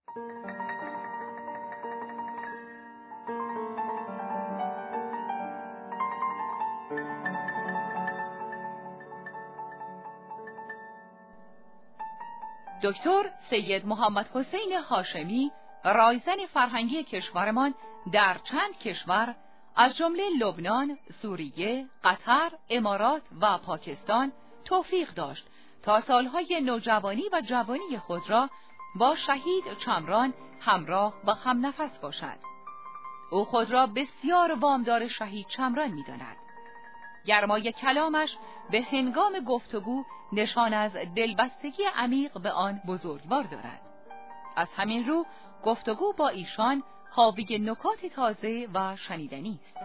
دکتر سید محمد حسین هاشمی، رایزن فرهنگی کشورمان در چند کشور از جمله لبنان، سوریه، قطر، امارات و پاکستان توفیق داشت تا سالهای نوجوانی و جوانی خود را با شهید چمران همراه و همنفس باشد. او خود را بسیار وامدار شهید چمران می‌داند. گرمای کلامش به هنگام گفتگو نشان از دلبستگی عمیق به آن بزرگوار دارد. از همین رو گفتگو با ایشان حاوی نکات تازه و شنیدنی است.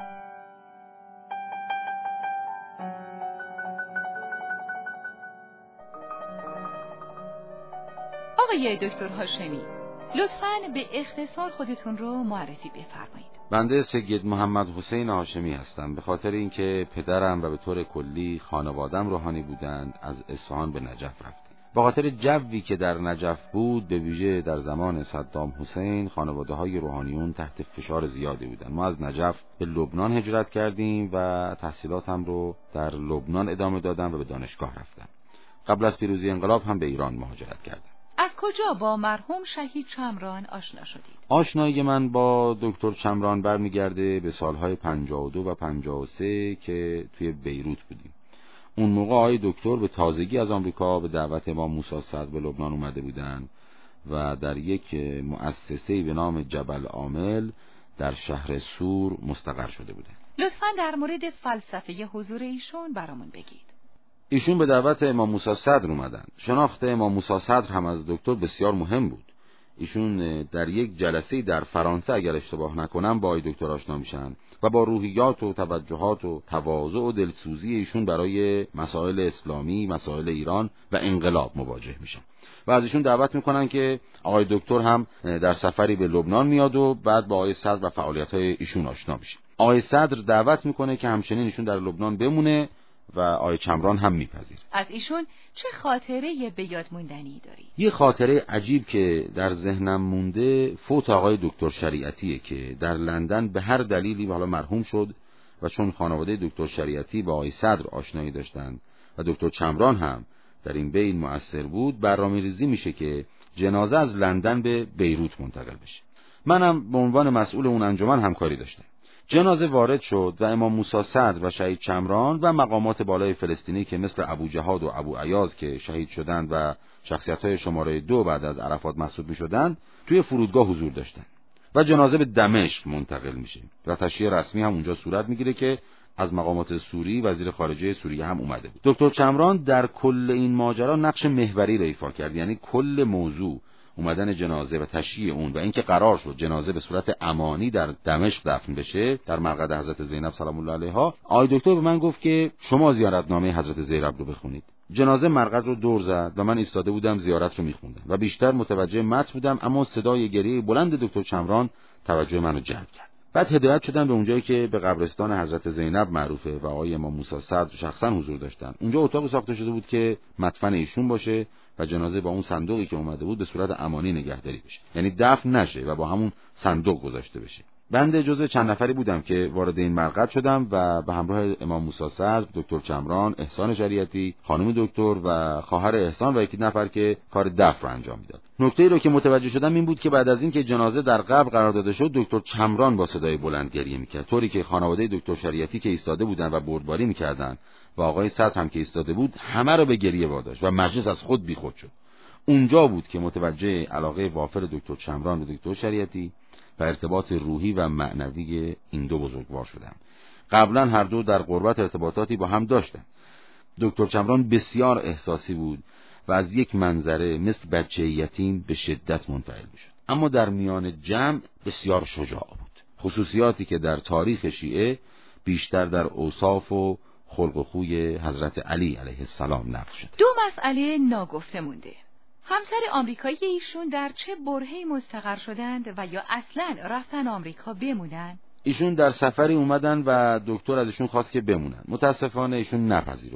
آقای دکتر هاشمی، لطفاً به اختصار خودتون رو معرفی بفرمایید. بنده سید محمد حسین هاشمی هستم. به خاطر اینکه پدرم و به طور کلی خانوادم روحانی بودند از اصفهان به نجف رفتم. به خاطر جوی که در نجف بود، به ویژه در زمان صدام حسین، خانواده‌های روحانیون تحت فشار زیادی بودند. ما از نجف به لبنان هجرت کردیم و تحصیلاتم رو در لبنان ادامه دادم و به دانشگاه رفتم. قبل از پیروزی انقلاب هم به ایران مهاجرت کردم. از کجا با مرحوم شهید چمران آشنا شدید؟ آشنایی من با دکتر چمران برمیگرده به سالهای 52 و 53 که توی بیروت بودیم. اون موقع آقای دکتر به تازگی از آمریکا به دعوت امام موسی صدر به لبنان اومده بودند و در یک مؤسسه‌ای به نام جبل عامل در شهر سور مستقر شده بودند. لطفاً در مورد فلسفه حضور ایشون برامون بگید. ایشون به دعوت امام موسی صدر اومدن. شناخت امام موسی صدر هم از دکتر بسیار مهم بود. ایشون در یک جلسه در فرانسه اگر اشتباه نکنم با آقای دکتر آشنا میشن و با روحیات و توجهات و تواضع و دلسوزی ایشون برای مسائل اسلامی، مسائل ایران و انقلاب مواجه میشن و از ایشون دعوت میکنن که آقای دکتر هم در سفری به لبنان میاد و بعد با آقای صدر و فعالیت‌های ایشون آشنا میشه. آقای صدر دعوت میکنه که همچنین ایشون در لبنان بمونه و آقای چمران هم میپذیر. از ایشون چه خاطره به یاد موندنی داری؟ یه خاطره عجیب که در ذهنم مونده فوت آقای دکتر شریعتیه که در لندن به هر دلیلی حالا مرحوم شد و چون خانواده دکتر شریعتی با آقای صدر آشنایی داشتن و دکتر چمران هم در این بین مؤثر بود، برنامه‌ریزی میشه که جنازه از لندن به بیروت منتقل بشه. منم به عنوان مسئول اون انجمن همکاری داشتم. جنازه وارد شد و امام موسی صدر و شهید چمران و مقامات بالای فلسطینی که مثل ابو جهاد و ابو عیاض که شهید شدند و شخصیت‌های شماره 2 بعد از عرفات محسوب می‌شدند توی فرودگاه حضور داشتند و جنازه به دمشق منتقل میشه و تشییع رسمی هم اونجا صورت میگیره که از مقامات سوری وزیر خارجه سوریه هم اومده بود. دکتر چمران در کل این ماجرا نقش محوری را ایفا کرد، یعنی کل موضوع اومدن جنازه و تشییع اون و اینکه قرار شد جنازه به صورت امانی در دمشق دفن بشه در مرقد حضرت زینب سلام الله علیها. آقای دکتر به من گفت که شما زیارتنامه حضرت زینب رو بخونید. جنازه مرقد رو دور زد و من ایستاده بودم زیارت رو میخوندم و بیشتر متوجه متن بودم، اما صدای گریه بلند دکتر چمران توجه منو جلب کرد. بعد هدایت شدم به اونجایی که به قبرستان حضرت زینب معروفه و آقای امام موسی صدر شخصا حضور داشتن. اونجا اتاقی ساخته شده بود که مدفن ایشون باشه و جنازه با اون صندوقی که اومده بود به صورت امانی نگهداری بشه، یعنی دفن نشه و با همون صندوق گذاشته بشه. بنده جزو چند نفری بودم که وارد این مرقد شدم و به همراه امام موسی صدر، دکتر چمران، احسان شریعتی، خانم دکتر و خواهر احسان و یکی نفر که کار دفن رو انجام میداد. نکته‌ای رو که متوجه شدم این بود که بعد از اینکه جنازه در قبر قرار داده شد، دکتر چمران با صدای بلند گریه میکرد، طوری که خانواده دکتر شریعتی که ایستاده بودن و بردباری میکردن و آقای صدر هم که ایستاده بود همه رو به گریه واداشت و مجلس از خود بیخود شد. اونجا بود که متوجه علاقه وافر دکتر چمران به دکتر شریعتی و ارتباط روحی و معنوی این دو بزرگوار شدم. قبلا هر دو در قربت ارتباطاتی با هم داشتن. دکتر چمران بسیار احساسی بود و از یک منظره مثل بچه یتیم به شدت منفعل میشد، اما در میان جمع بسیار شجاع بود، خصوصیاتی که در تاریخ شیعه بیشتر در اوصاف و خلق و خوی حضرت علی علیه السلام نقش شد. دو مسئله ناگفته مونده. همسر آمریکایی ایشون در چه برهه‌ای مستقر شدند و یا اصلاً رفتن آمریکا بمونن؟ ایشون در سفری اومدن و دکتر از ایشون خواست که بمونن. متاسفانه ایشون نپذیرفتن.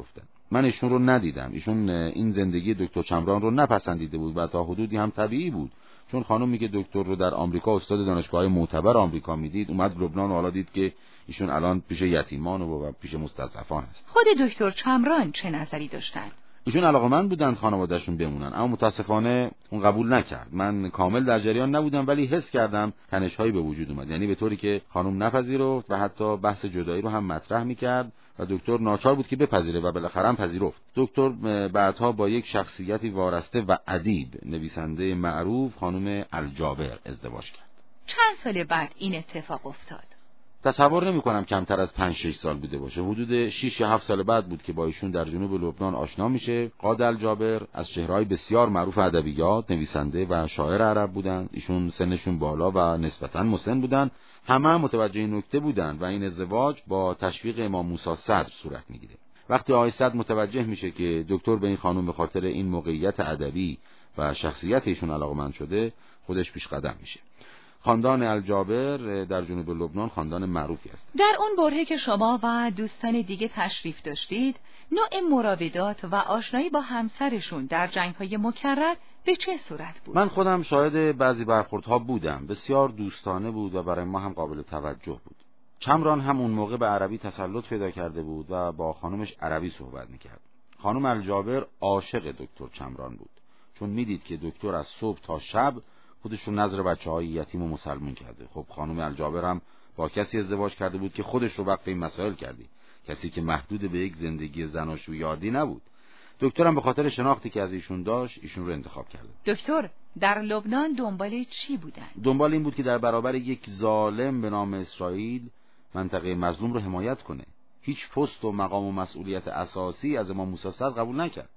من ایشون رو ندیدم. ایشون این زندگی دکتر چمران رو نپسندیده بود و تا حدودی هم طبیعی بود، چون خانم میگه دکتر رو در آمریکا استاد دانشگاه معتبر آمریکا میدید، اومد لبنان و حالا دید که ایشون الان پیش یتیمان و پیش مستضعفان هست. خود دکتر چمران چه نظری داشتند؟ ایشون علاقه‌مند بودند خانواده‌شون بمونن، اما متاسفانه اون قبول نکرد. من کامل در جریان نبودم ولی حس کردم تنش‌هایی به وجود اومد، یعنی به طوری که خانم نپذیرفت و حتی بحث جدایی رو هم مطرح می‌کرد و دکتر ناچار بود که بپذیره و بالاخره هم پذیرفت. دکتر بعدها با یک شخصیتی وارسته و ادیب، نویسنده معروف، خانم الجابر ازدواج کرد. چند سال بعد این اتفاق افتاد؟ تصور نمی‌کنم کمتر از 5-6 سال بوده باشه. حدود 6 یا 7 سال بعد بود که با ایشون در جنوب لبنان آشنا میشه. قادر الجابر از چهره‌های بسیار معروف ادبیات، نویسنده و شاعر عرب بودند. ایشون سنشون بالا و نسبتاً مسن بودند. همه متوجه این نکته بودند و این ازدواج با تشویق امام موسی صدر صورت میگیره. وقتی آقای صدر متوجه میشه که دکتر به این خانم به خاطر این موقعیت ادبی و شخصیت ایشون علاقه‌مند شده، خودش پیش قدم میشه. خاندان الجابر در جنوب لبنان خاندان معروفی است. در اون برهه که شما و دوستان دیگه تشریف داشتید، نوع مراودات و آشنایی با همسرشون در جنگ‌های مکرر به چه صورت بود؟ من خودم شاهد بعضی برخوردها بودم. بسیار دوستانه بود و برای ما هم قابل توجه بود. چمران هم اون موقع به عربی تسلط پیدا کرده بود و با خانمش عربی صحبت میکرد. خانم الجابر عاشق دکتر چمران بود، چون میدید که دکتر از صبح تا شب خودش رو نظر بچه‌های یتیم و مسلمون کرده. خب خانم الجابر هم با کسی ازدواج کرده بود که خودش رو وقف این مسائل کردی، کسی که محدود به یک زندگی زناشویی عادی نبود. دکترم به خاطر شناختی که از ایشون داشت ایشون رو انتخاب کرده. دکتر در لبنان دنبال چی بودن؟ دنبال این بود که در برابر یک ظالم به نام اسرائیل منطقه مظلوم رو حمایت کنه. هیچ پست و مقام و مسئولیت اساسی از امام موسی صدر قبول نکرد.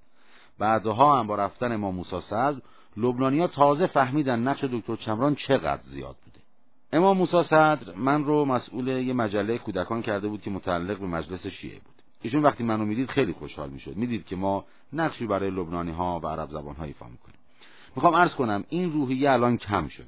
بعدها هم با رفتن امام موسی صدر لبنانی‌ها تازه فهمیدن نقش دکتر چمران چقدر زیاد بوده. امام موسی صدر من رو مسئول یه مجله کودکان کرده بود که متعلق به مجلس شیعه بود. ایشون وقتی منو میدید خیلی خوشحال میشد. میدید که ما نقشی برای لبنانی‌ها و عرب زبان‌ها ایفا می‌کنیم. میخوام عرض کنم این روحیه الان کم شده.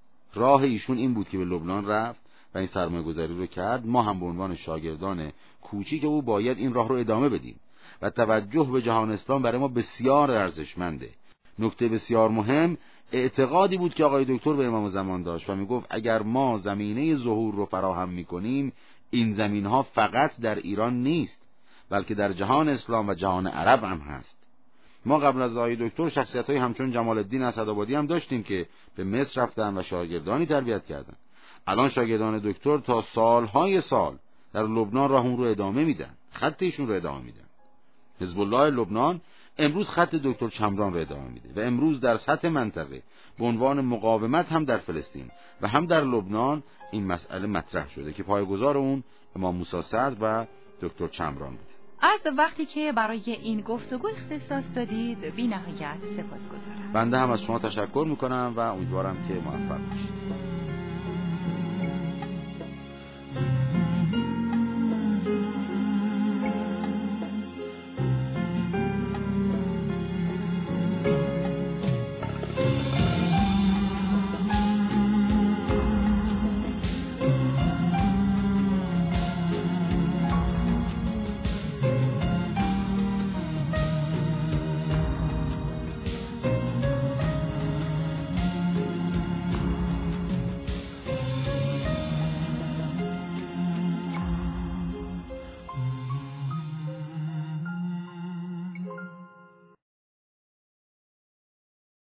راه ایشون این بود که به لبنان رفت و این سرمایه‌گذاری رو کرد. ما هم به عنوان شاگردان کوچیک او باید این راه رو ادامه بدیم و توجه به جهان اسلام برای ما بسیار ارزشمنده. نکته بسیار مهم اعتقادی بود که آقای دکتر به امام زمان داشت و میگفت اگر ما زمینه ظهور رو فراهم میکنیم، این زمینها فقط در ایران نیست بلکه در جهان اسلام و جهان عرب هم هست. ما قبل از آقای دکتر شخصیت‌های همچون جمال الدین اسدآبادی هم داشتیم که به مصر رفتن و شاگردانی تربیت کردن. الان شاگردان دکتر تا سالهای سال در لبنان راهون رو ادامه میدن، خط ایشون رو ادامه میدن. حزب الله لبنان امروز خط دکتر چمران رو ادامه میده و امروز در سطح منطقه به عنوان مقاومت هم در فلسطین و هم در لبنان این مسئله مطرح شده که پایه‌گذار اون امام موسی صدر و دکتر چمران بوده. از وقتی که برای این گفتگو اختصاص دادید بی نهایت سپاسگزارم. بنده هم از شما تشکر میکنم و امیدوارم که موفق باشید.